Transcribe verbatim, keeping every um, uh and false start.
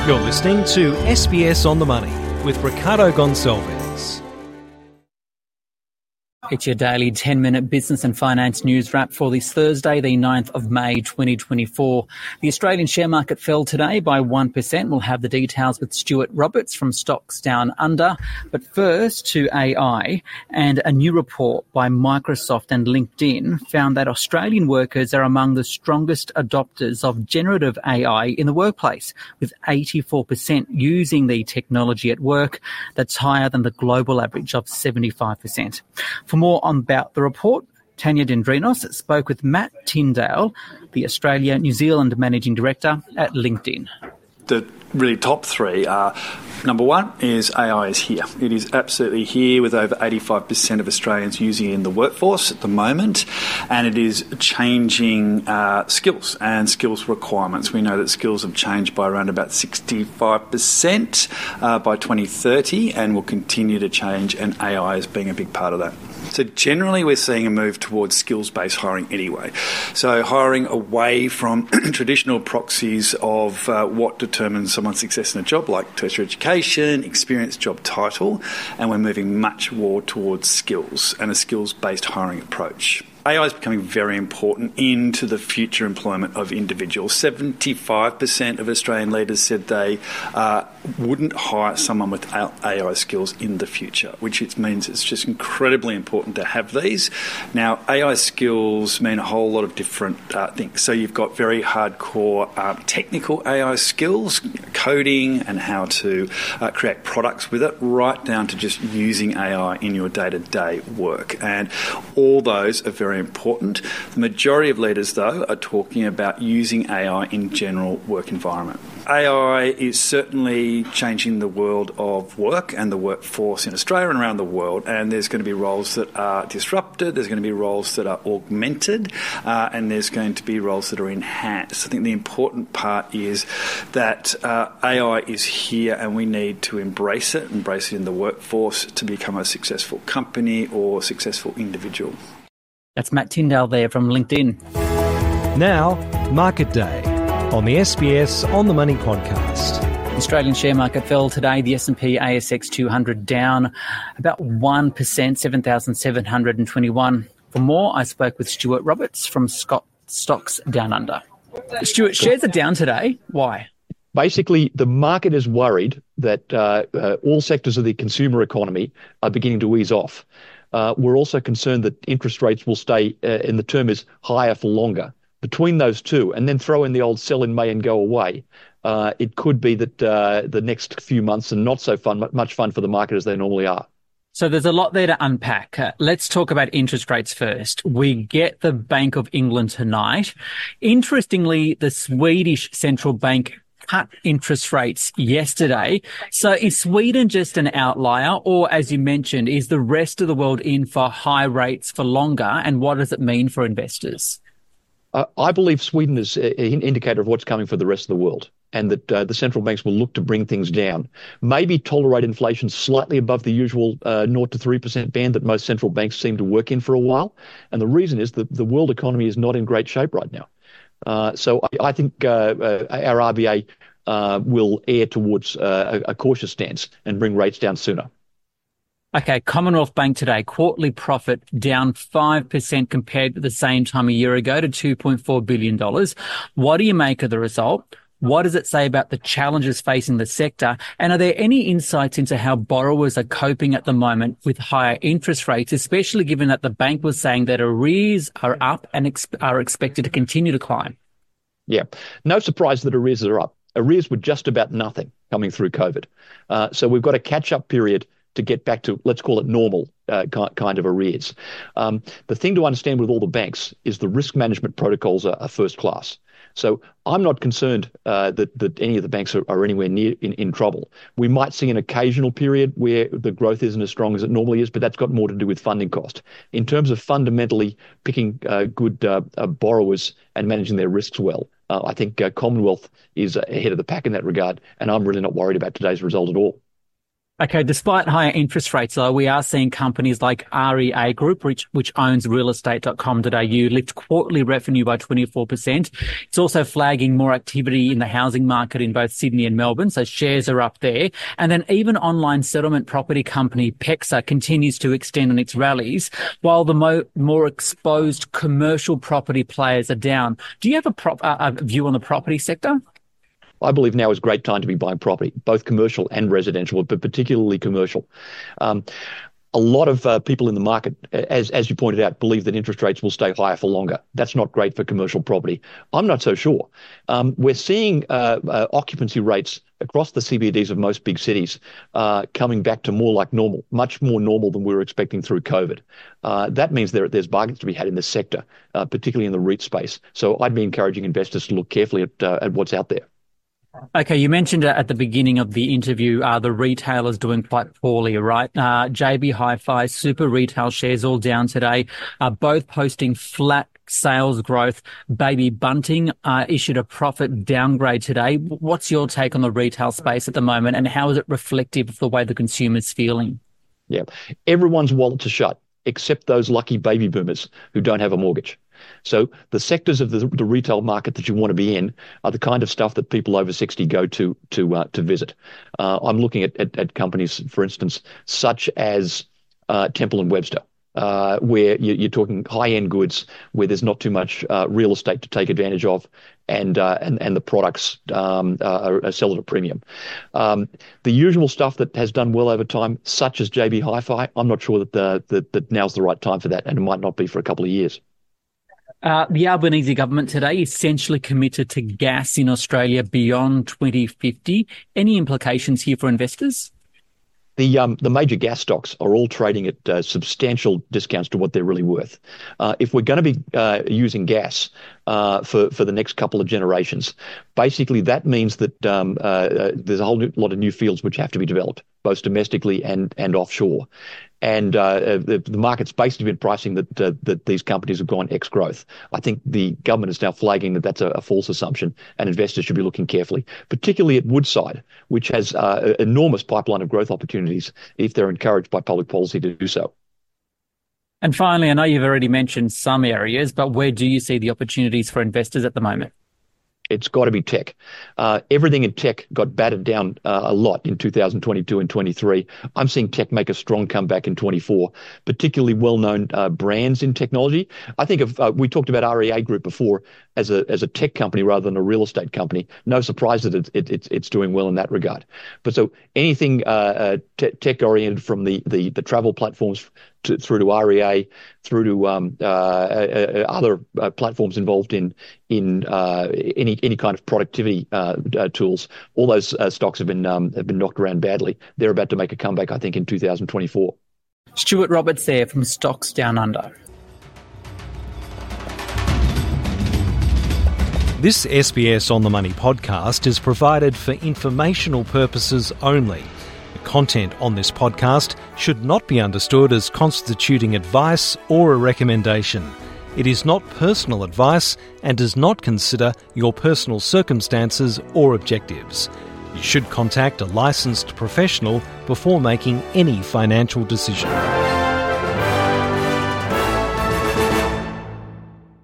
You're listening to S B S On The Money with Ricardo Gonçalves. It's your daily ten-minute business and finance news wrap for this Thursday, the ninth of May twenty twenty-four. The Australian share market fell today by one percent. We'll have the details with Stuart Roberts from Stocks Down Under. But first to A I, and a new report by Microsoft and LinkedIn found that Australian workers are among the strongest adopters of generative A I in the workplace, with eighty-four percent using the technology at work. That's higher than the global average of seventy-five percent. For more on about the report, Tanya Dendrinos spoke with Matt Tyndale, the Australia-New Zealand Managing Director at LinkedIn. The really top three are, number one is A I is here. It is absolutely here with over eighty-five percent of Australians using it in the workforce at the moment, and it is changing uh, skills and skills requirements. We know that skills have changed by around about sixty-five percent uh, by twenty thirty and will continue to change, and A I is being a big part of that. So generally we're seeing a move towards skills-based hiring anyway. So hiring away from traditional proxies of uh, what determines someone's success in a job, like tertiary education, experience, job title, and we're moving much more towards skills and a skills-based hiring approach. A I is becoming very important into the future employment of individuals. seventy-five percent of Australian leaders said they uh, wouldn't hire someone without A I skills in the future, which it means it's just incredibly important to have these. Now, A I skills mean a whole lot of different uh, things. So you've got very hardcore uh, technical A I skills, coding and how to uh, create products with it, right down to just using A I in your day-to-day work. And all those are very important. The majority of leaders, though, are talking about using A I in general work environment. A I is certainly changing the world of work and the workforce in Australia and around the world, and there's going to be roles that are disrupted, there's going to be roles that are augmented, uh, and there's going to be roles that are enhanced. I think the important part is that uh, A I is here and we need to embrace it, embrace it in the workforce to become a successful company or successful individual. That's Matt Tyndale there from LinkedIn. Now, Market Day on the S B S On The Money podcast. The Australian share market fell today. The S and P A S X two hundred down about one percent, seven thousand seven hundred twenty-one. For more, I spoke with Stuart Roberts from Scott Stocks Down Under. Stuart, shares are down today. Why? Basically, the market is worried that uh, uh, all sectors of the consumer economy are beginning to ease off. Uh, we're also concerned that interest rates will stay, uh, and the term is higher for longer. Between those two, and then throw in the old sell in May and go away, uh, it could be that uh, the next few months are not so fun, much fun for the market as they normally are. So there's a lot there to unpack. Uh, let's talk about interest rates first. We get the Bank of England tonight. Interestingly, the Swedish central bank cut interest rates yesterday. So is Sweden just an outlier, or as you mentioned, is the rest of the world in for high rates for longer, and what does it mean for investors? Uh, I believe Sweden is an indicator of what's coming for the rest of the world, and that uh, the central banks will look to bring things down, maybe tolerate inflation slightly above the usual uh, zero to three percent band that most central banks seem to work in for a while. And the reason is that the world economy is not in great shape right now. Uh, so I, I think uh, uh, our R B A uh, will err towards uh, a, a cautious stance and bring rates down sooner. Okay, Commonwealth Bank today, quarterly profit down five percent compared to the same time a year ago to two point four billion dollars. What do you make of the result? What does it say about the challenges facing the sector? And are there any insights into how borrowers are coping at the moment with higher interest rates, especially given that the bank was saying that arrears are up and ex- are expected to continue to climb? Yeah, no surprise that arrears are up. Arrears were just about nothing coming through COVID. Uh, so we've got a catch-up period to get back to, let's call it normal uh, kind of arrears. Um, the thing to understand with all the banks is the risk management protocols are, are first class. So I'm not concerned uh, that, that any of the banks are, are anywhere near in, in trouble. We might see an occasional period where the growth isn't as strong as it normally is, but that's got more to do with funding cost. In terms of fundamentally picking uh, good uh, uh, borrowers and managing their risks well, uh, I think uh, Commonwealth is ahead of the pack in that regard, and I'm really not worried about today's result at all. Okay, despite higher interest rates, though, we are seeing companies like R E A Group, which, which owns real estate dot com dot a u, lift quarterly revenue by twenty-four percent. It's also flagging more activity in the housing market in both Sydney and Melbourne, so shares are up there. And then even online settlement property company PEXA continues to extend on its rallies, while the mo- more exposed commercial property players are down. Do you have a, prop- uh, a view on the property sector? I believe now is a great time to be buying property, both commercial and residential, but particularly commercial. Um, a lot of uh, people in the market, as as you pointed out, believe that interest rates will stay higher for longer. That's not great for commercial property. I'm not so sure. Um, we're seeing uh, uh, occupancy rates across the C B Ds of most big cities uh, coming back to more like normal, much more normal than we were expecting through COVID. Uh, that means there, there's bargains to be had in this sector, uh, particularly in the REIT space. So I'd be encouraging investors to look carefully at, uh, at what's out there. Okay, you mentioned at the beginning of the interview uh, the retailers doing quite poorly, right? Uh, J B Hi-Fi, Super Retail shares all down today, uh, both posting flat sales growth. Baby Bunting uh, issued a profit downgrade today. What's your take on the retail space at the moment, and how is it reflective of the way the consumer's feeling? Yeah, everyone's wallets are shut, except those lucky baby boomers who don't have a mortgage. So the sectors of the, the retail market that you want to be in are the kind of stuff that people over sixty go to to uh, to visit. Uh, I'm looking at, at, at companies, for instance, such as uh, Temple and Webster, uh, where you, you're talking high-end goods, where there's not too much uh, real estate to take advantage of, and uh, and and the products um, uh, are sold at a premium. Um, the usual stuff that has done well over time, such as J B Hi-Fi, I'm not sure that the, that that now's the right time for that, and it might not be for a couple of years. Uh, the Albanese government today essentially committed to gas in Australia beyond twenty fifty. Any implications here for investors? The um, the major gas stocks are all trading at uh, substantial discounts to what they're really worth. Uh, if we're going to be uh, using gas uh, for for the next couple of generations, basically that means that um, uh, uh, there's a whole new, lot of new fields which have to be developed, both domestically and and offshore. And uh, the, the market's basically been pricing that uh, that these companies have gone ex-growth. I think the government is now flagging that that's a, a false assumption, and investors should be looking carefully, particularly at Woodside, which has uh, an enormous pipeline of growth opportunities if they're encouraged by public policy to do so. And finally, I know you've already mentioned some areas, but where do you see the opportunities for investors at the moment? It's got to be tech. Uh, everything in tech got battered down uh, a lot in two thousand twenty-two and twenty-three. I'm seeing tech make a strong comeback in twenty-four, particularly well-known uh, brands in technology. I think of uh, we talked about R E A Group before as a as a tech company rather than a real estate company. No surprise that it, it, it's it's doing well in that regard. But so anything uh, uh, te- tech-oriented, from the the the travel platforms to, through to R E A, through to um, uh, uh, other uh, platforms involved in in uh, any any kind of productivity uh, uh, tools. All those uh, stocks have been um, have been knocked around badly. They're about to make a comeback, I think, in two thousand twenty-four. Stuart Roberts there from Stocks Down Under. This S B S On The Money podcast is provided for informational purposes only. The content on this podcast should not be understood as constituting advice or a recommendation. It is not personal advice and does not consider your personal circumstances or objectives. You should contact a licensed professional before making any financial decision.